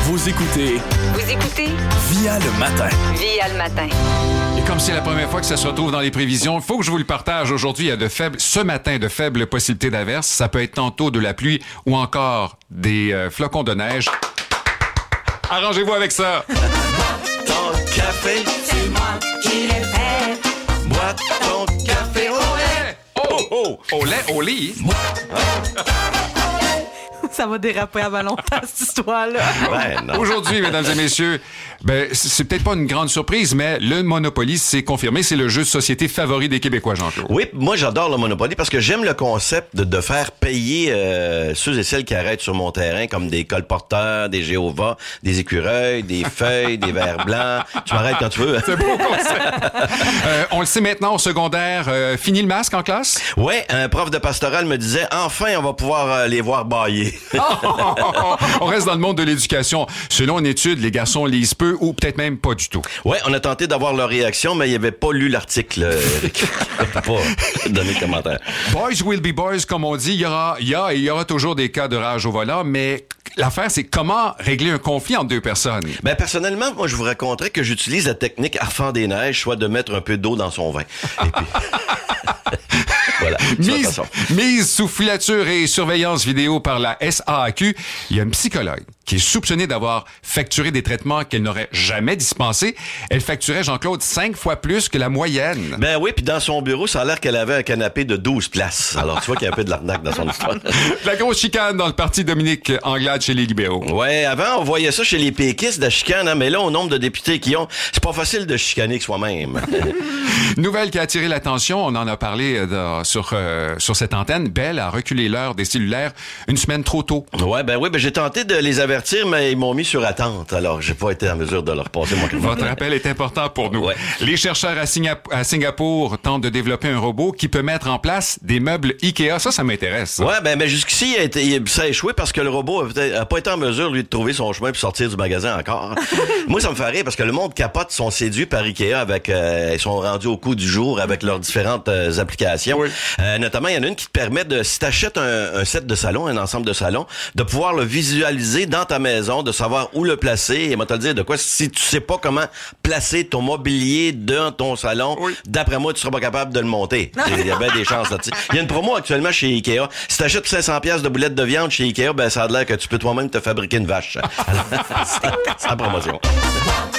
Vous écoutez Via le matin. Via le matin. Et comme c'est la première fois que ça se retrouve dans les prévisions, il faut que je vous le partage aujourd'hui. Il y a ce matin, de faibles possibilités d'averses. Ça peut être tantôt de la pluie ou encore des flocons de neige. Arrangez-vous avec ça. Ton café, C'est moi qui l'ai fait. bois ton café au lait. Oh! Au lit. Ça va déraper avant longtemps, cette histoire-là. Ben non. Aujourd'hui, mesdames et messieurs, c'est peut-être pas une grande surprise, mais le Monopoly, c'est confirmé. C'est le jeu de société favori des Québécois, Jean-Claude. Oui, moi j'adore le Monopoly parce que j'aime le concept de faire payer ceux et celles qui arrêtent sur mon terrain comme des colporteurs, des Jéhovah, des écureuils, des feuilles, des vers blancs. Tu m'arrêtes quand tu veux. C'est beau concept. On le sait maintenant au secondaire. Fini le masque en classe? Ouais, un prof de pastoral me disait enfin on va pouvoir les voir bailler. On reste dans le monde de l'éducation. Selon une étude, les garçons lisent peu ou peut-être même pas du tout. Ouais, on a tenté d'avoir leur réaction, mais il avait pas lu l'article. Eric. Il n'a pas donné de commentaire. Boys will be boys, comme on dit. Il y aura toujours des cas de rage au volant, mais l'affaire, c'est comment régler un conflit entre deux personnes. Ben personnellement, moi je vous raconterais que j'utilise la technique Arfand des neiges, soit de mettre un peu d'eau dans son vin. Et puis... Voilà. Mise sous filature et surveillance vidéo par la SAQ, il y a une psychologue qui est soupçonnée d'avoir facturé des traitements qu'elle n'aurait jamais dispensés. Elle facturait, Jean-Claude, 5 fois plus que la moyenne. Ben oui, puis dans son bureau, ça a l'air qu'elle avait un canapé de 12 places. Alors tu vois qu'il y a un peu de l'arnaque dans son histoire. La grosse chicane dans le parti Dominique Anglade chez les libéraux. Ouais, avant, on voyait ça chez les péquistes, de la chicane, hein, mais là, au nombre de députés qu'ils ont, c'est pas facile de chicaner que soi-même. Nouvelle qui a attiré l'attention, on en a parlé sur cette antenne. Bell a reculé l'heure des cellulaires une semaine trop tôt. Ouais, ben j'ai tenté de les avertir, mais ils m'ont mis sur attente. Alors, j'ai pas été en mesure de leur passer mon Votre rappel est important pour nous. Ouais. Les chercheurs à Singapour tentent de développer un robot qui peut mettre en place des meubles Ikea. Ça m'intéresse. Ça. Ouais, ben jusqu'ici, ça a échoué parce que le robot a pas été en mesure, lui, de trouver son chemin puis sortir du magasin encore. Moi, ça me fait rire parce que le monde capote, sont séduits par Ikea avec, ils sont rendus au coup du jour avec leurs différentes applications. Oui. Notamment, il y en a une qui te permet de, si t'achètes un set de salon, un ensemble de salon, de pouvoir le visualiser dans ta maison, de savoir où le placer. Et moi, te le dire de quoi, si tu sais pas comment placer ton mobilier dans ton salon, oui. D'après moi, tu seras pas capable de le monter. Il y a bien des chances là-dessus. Il y a une promo actuellement chez Ikea. Si t'achètes 500$ de boulettes de viande chez Ikea, ben ça a l'air que tu peux toi-même te fabriquer une vache. Alors, c'est la promotion.